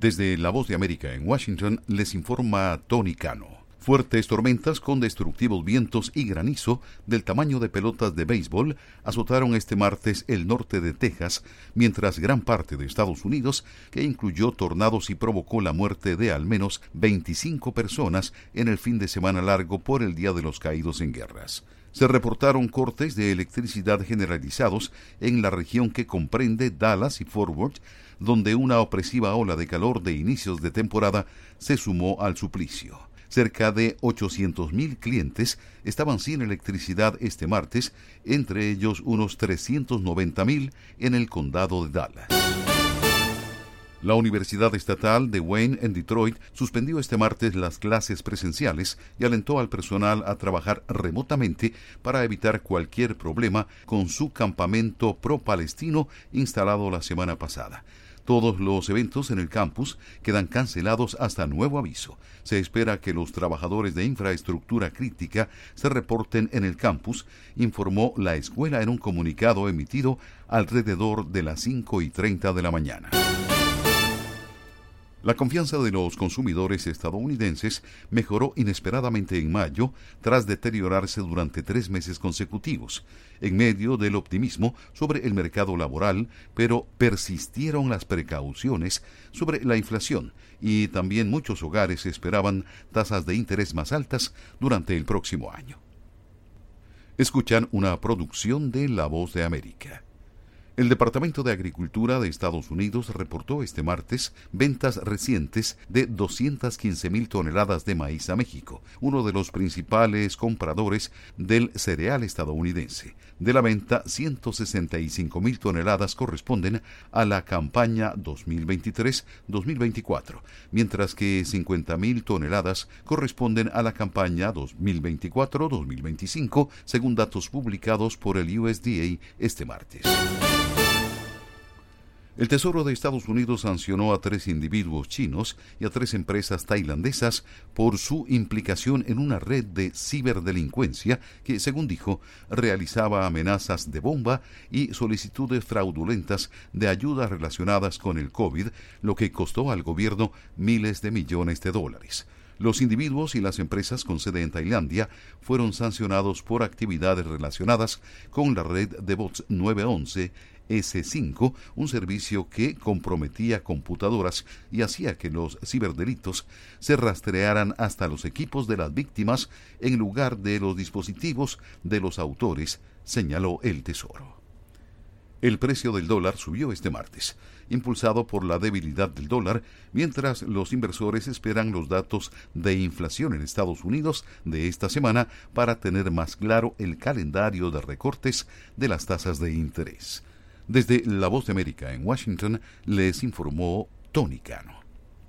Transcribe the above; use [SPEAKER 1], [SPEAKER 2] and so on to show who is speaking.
[SPEAKER 1] Desde La Voz de América en Washington les informa Tony Cano. Fuertes tormentas con destructivos vientos y granizo del tamaño de pelotas de béisbol azotaron este martes el norte de Texas, mientras gran parte de Estados Unidos, que incluyó tornados y provocó la muerte de al menos 25 personas en el fin de semana largo por el Día de los Caídos en Guerras. Se reportaron cortes de electricidad generalizados en la región que comprende Dallas y Fort Worth, donde una opresiva ola de calor de inicios de temporada se sumó al suplicio. Cerca de 800,000 clientes estaban sin electricidad este martes, entre ellos unos 390,000 en el condado de Dallas. La Universidad Estatal de Wayne en Detroit suspendió este martes las clases presenciales y alentó al personal a trabajar remotamente para evitar cualquier problema con su campamento pro-palestino instalado la semana pasada. Todos los eventos en el campus quedan cancelados hasta nuevo aviso. Se espera que los trabajadores de infraestructura crítica se reporten en el campus, informó la escuela en un comunicado emitido alrededor de las 5:30 de la mañana. La confianza de los consumidores estadounidenses mejoró inesperadamente en mayo, tras deteriorarse durante 3 meses consecutivos, en medio del optimismo sobre el mercado laboral, pero persistieron las precauciones sobre la inflación y también muchos hogares esperaban tasas de interés más altas durante el próximo año. Escuchan una producción de La Voz de América. El Departamento de Agricultura de Estados Unidos reportó este martes ventas recientes de 215,000 toneladas de maíz a México, uno de los principales compradores del cereal estadounidense. De la venta, 165,000 toneladas corresponden a la campaña 2023-2024, mientras que 50,000 toneladas corresponden a la campaña 2024-2025, según datos publicados por el USDA este martes. El Tesoro de Estados Unidos sancionó a 3 individuos chinos y a 3 empresas tailandesas por su implicación en una red de ciberdelincuencia que, según dijo, realizaba amenazas de bomba y solicitudes fraudulentas de ayuda relacionadas con el COVID, lo que costó al gobierno miles de millones de dólares. Los individuos y las empresas con sede en Tailandia fueron sancionados por actividades relacionadas con la red de bots 911 S5, un servicio que comprometía computadoras y hacía que los ciberdelitos se rastrearan hasta los equipos de las víctimas en lugar de los dispositivos de los autores, señaló el Tesoro. El precio del dólar subió este martes, impulsado por la debilidad del dólar, mientras los inversores esperan los datos de inflación en Estados Unidos de esta semana para tener más claro el calendario de recortes de las tasas de interés. Desde La Voz de América en Washington les informó Tony Cano.